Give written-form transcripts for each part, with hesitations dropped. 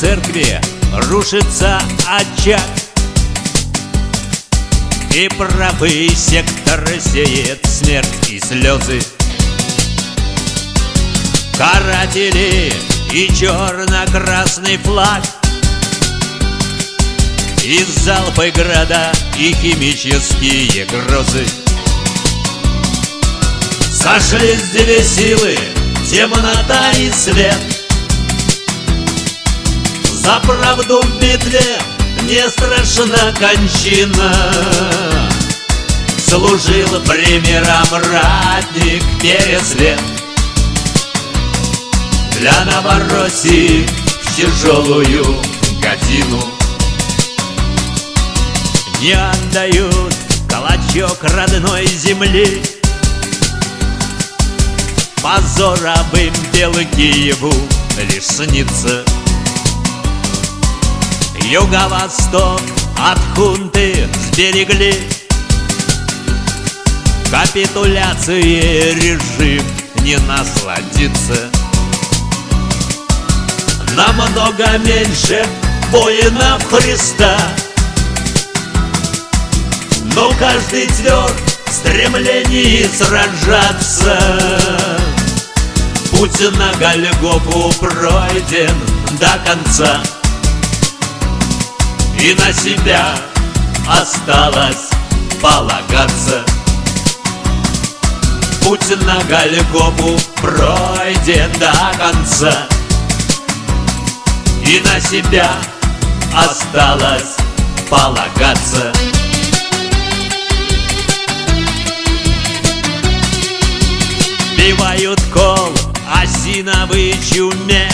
церкви рушится очаг, и правый сектор сеет смерть и слезы. Каратели и черно-красный флаг, и залпы града, и химические грозы. Сошлись две силы, темнота и свет. За правду в битве не страшна кончина. Служил примером ратник Пересвет. Для Новороссии в тяжелую годину не отдают клочок родной земли. Позоровым белым Киеву лишь снится. Юго-восток от хунты сберегли. Капитуляции режим не насладится. Намного меньше воинов Христа, но каждый тверд в стремлении сражаться. Путь на Голгофу пройден до конца, и на себя осталось полагаться. Путь на Голгофу пройден до конца, и на себя осталось полагаться. Бивают кол осиновой чуме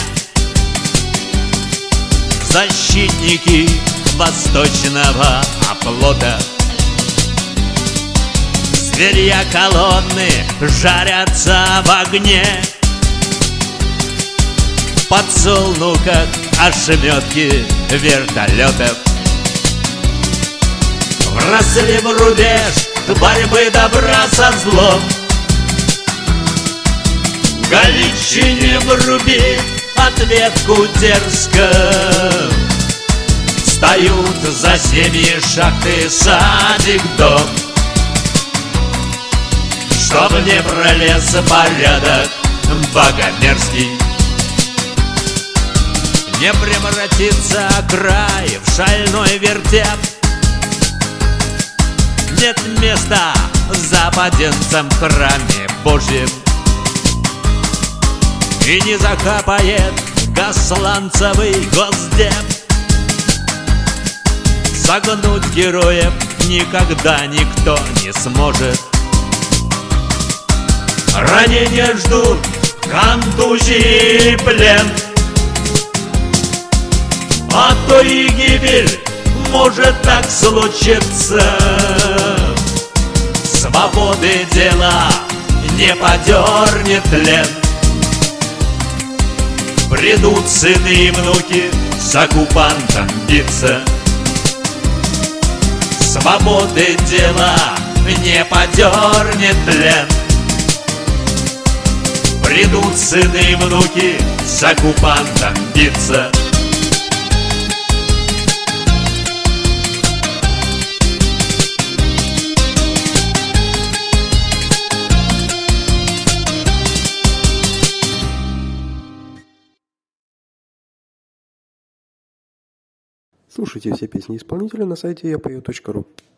защитники восточного оплота. Зверья колонны жарятся в огне. В подсолнухах ошметки вертолетов. Вросли в рубеж борьбы добра со злом. В Галичине вруби ответку дерзко. Встают за семьи шахты, садик, дом, чтоб не пролез порядок богомерзкий. Не превратится край в шальной вертеп. Нет места западенцам в храме Божьем. И не закапает гасланцевый госдеп. Согнуть героев никогда никто не сможет. Ранения ждут, контузии и плен, а то и гибель может так случиться. Свободы дела не подернет тлен. Придут сыны и внуки с оккупантом биться. Свободы дела не подернет тлен. Придут сыны и внуки с оккупантом биться. Слушайте все песни исполнителя на сайте yapою.ru.